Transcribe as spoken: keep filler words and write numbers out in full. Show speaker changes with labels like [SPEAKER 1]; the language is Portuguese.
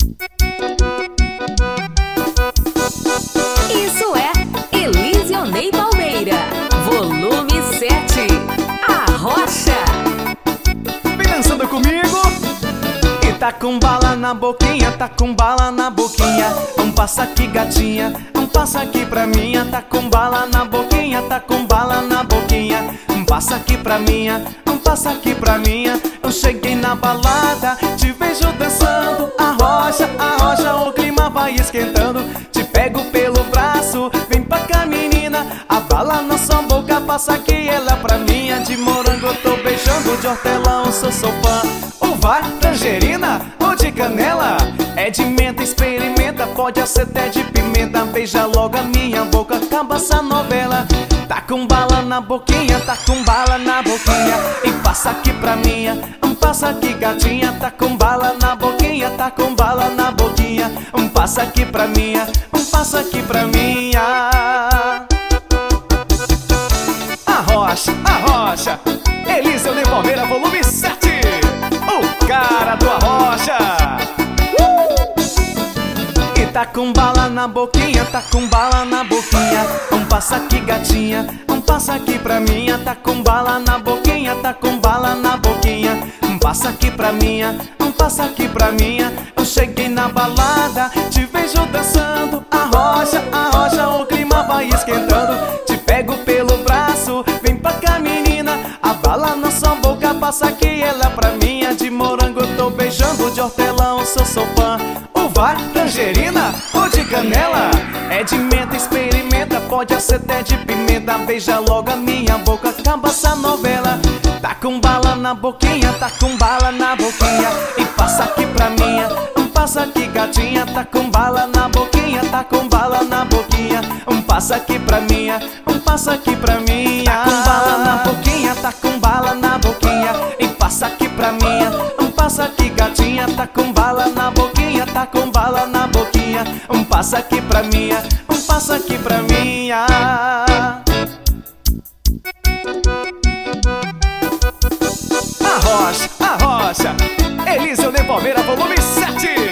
[SPEAKER 1] Isso é Elisionei Palmeira, volume sete, A Rocha.
[SPEAKER 2] Vem dançando comigo. E tá com bala na boquinha, tá com bala na boquinha. Um passa aqui, gatinha, um passa aqui pra minha. Tá com bala na boquinha, tá com bala na boquinha. Um passa aqui pra minha, um passa aqui pra minha. Eu cheguei na balada, te vejo dançando. A rocha, a rocha, o clima vai esquentando. Te pego pelo braço, vem pra cá, menina. A bala na sua boca, passa aqui, ela pra minha. De morango eu tô beijando, de hortelã eu sou seu fã. Uva, tangerina ou de canela? É de menta, experimenta, pode ser até de pimenta. Beija logo a minha boca, acaba essa novela. Tá com bala na boquinha, tá com bala na boquinha. E passa aqui pra minha, um passa aqui, gatinha. Tá com bala na boquinha, tá com bala na boquinha. Um passa aqui pra minha, um passa aqui pra minha. A rocha, a rocha, Elisionei Palmeira, volume sete. O cara do Arrocha. uh! E tá com bala na boquinha, tá com bala na boquinha. Um passa aqui, gatinha, um passa aqui pra minha. Tá com bala na boquinha, tá com bala na boquinha. Um passa aqui pra minha, um passa aqui pra minha. Eu cheguei na balada, te vejo dançando. A rocha, a rocha, o clima vai esquentando. Te pego pelo braço, vem pra cá, menina. A bala na sua boca, passa aqui, ela é pra minha. De morango eu tô beijando, de hortelã eu sou seu fã. Uva, tangerina ou de canela? É de menta, experimenta, pode ser até de pimenta. Beija logo a minha boca, acaba essa novela. Tá com bala na boquinha, tá com bala na boquinha. E passa aqui pra minha, um passa aqui, gatinha. Tá com bala na boquinha, tá com bala na boquinha. Um passa aqui pra minha, um passa aqui pra minha. Tá com bala na boquinha, tá com bala na boquinha. E passa aqui pra minha, um passa aqui, gatinha. Tá com bala na boquinha, tá com bala na boquinha. Um passa aqui pra minha, um passa aqui pra minha. A rocha, a rocha, Elisionei Palmeira, volume sete.